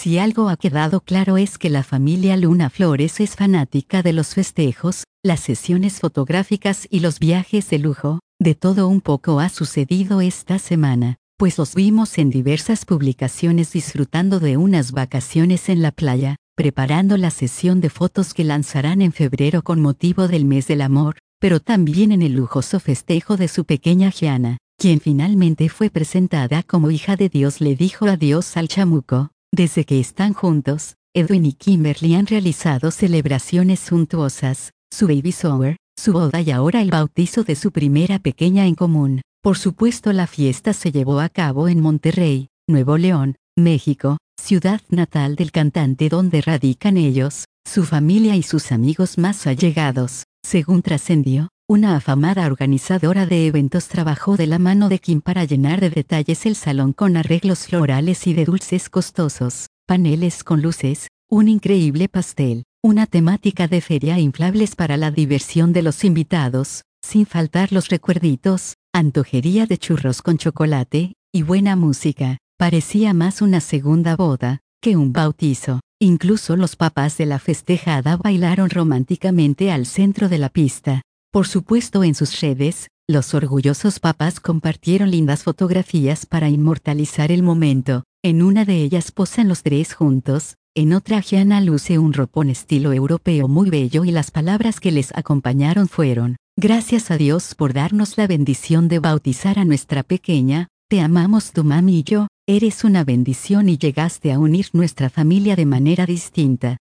Si algo ha quedado claro es que la familia Luna Flores es fanática de los festejos, las sesiones fotográficas y los viajes de lujo. De todo un poco ha sucedido esta semana, pues los vimos en diversas publicaciones disfrutando de unas vacaciones en la playa, preparando la sesión de fotos que lanzarán en febrero con motivo del mes del amor, pero también en el lujoso festejo de su pequeña Gianna, quien finalmente fue presentada como hija de Dios. Le dijo adiós al chamuco. Desde que están juntos, Edwin y Kimberly han realizado celebraciones suntuosas, su baby shower, su boda y ahora el bautizo de su primera pequeña en común. Por supuesto, la fiesta se llevó a cabo en Monterrey, Nuevo León, México, ciudad natal del cantante donde radican ellos, su familia y sus amigos más allegados. Según trascendió, una afamada organizadora de eventos trabajó de la mano de Kim para llenar de detalles el salón con arreglos florales y de dulces costosos, paneles con luces, un increíble pastel, una temática de feria e inflables para la diversión de los invitados, sin faltar los recuerditos, antojería de churros con chocolate, y buena música. Parecía más una segunda boda que un bautizo. Incluso los papás de la festejada bailaron románticamente al centro de la pista. Por supuesto, en sus redes, los orgullosos papás compartieron lindas fotografías para inmortalizar el momento. En una de ellas posan los tres juntos, en otra Gianna luce un ropón estilo europeo muy bello y las palabras que les acompañaron fueron: gracias a Dios por darnos la bendición de bautizar a nuestra pequeña, te amamos tu mami y yo, eres una bendición y llegaste a unir nuestra familia de manera distinta.